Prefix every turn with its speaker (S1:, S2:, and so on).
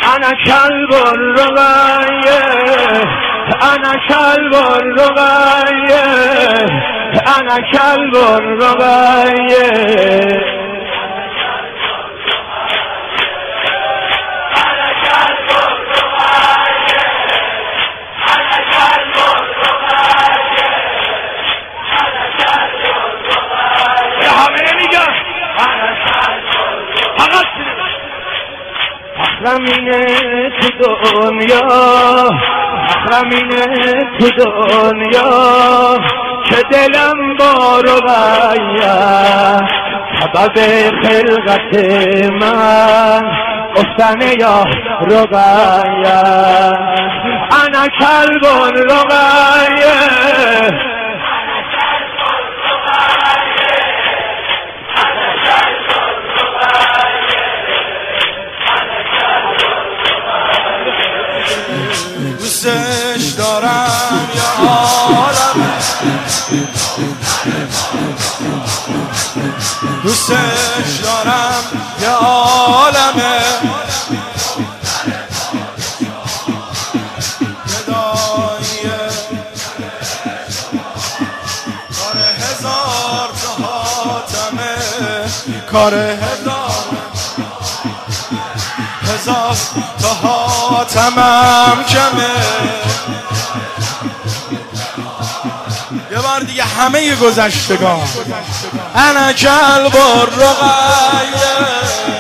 S1: انا كلب الرقیه انا كلب الرقیه انا كلب الرقیه محرمینه تو دنیا محرمینه تو دنیا که دلم با رقیه سبب خلقت من گفتن یا رقیه انا کلب رقیه
S2: دوستش دارم یا عالمه دوستش دارم یا عالمه گداییه کار هزار تا حاتمه کار هزار تا حاتمم کمه یه بار دیگه همه گذشتگان انا کلب الرقیه